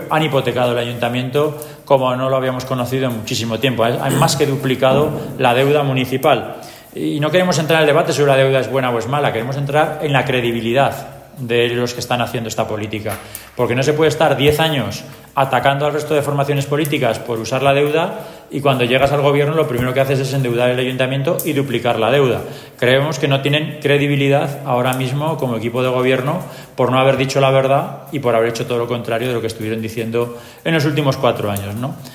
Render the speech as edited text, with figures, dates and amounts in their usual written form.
Han hipotecado el ayuntamiento como no lo habíamos conocido en muchísimo tiempo. Han más que duplicado la deuda municipal. Y no queremos entrar en el debate sobre la deuda es buena o es mala, queremos entrar en la credibilidad de los que están haciendo esta política. Porque no se puede estar 10 años atacando al resto de formaciones políticas por usar la deuda y cuando llegas al gobierno lo primero que haces es endeudar el ayuntamiento y duplicar la deuda. Creemos que no tienen credibilidad ahora mismo como equipo de gobierno por no haber dicho la verdad y por haber hecho todo lo contrario de lo que estuvieron diciendo en los últimos 4 años, ¿no?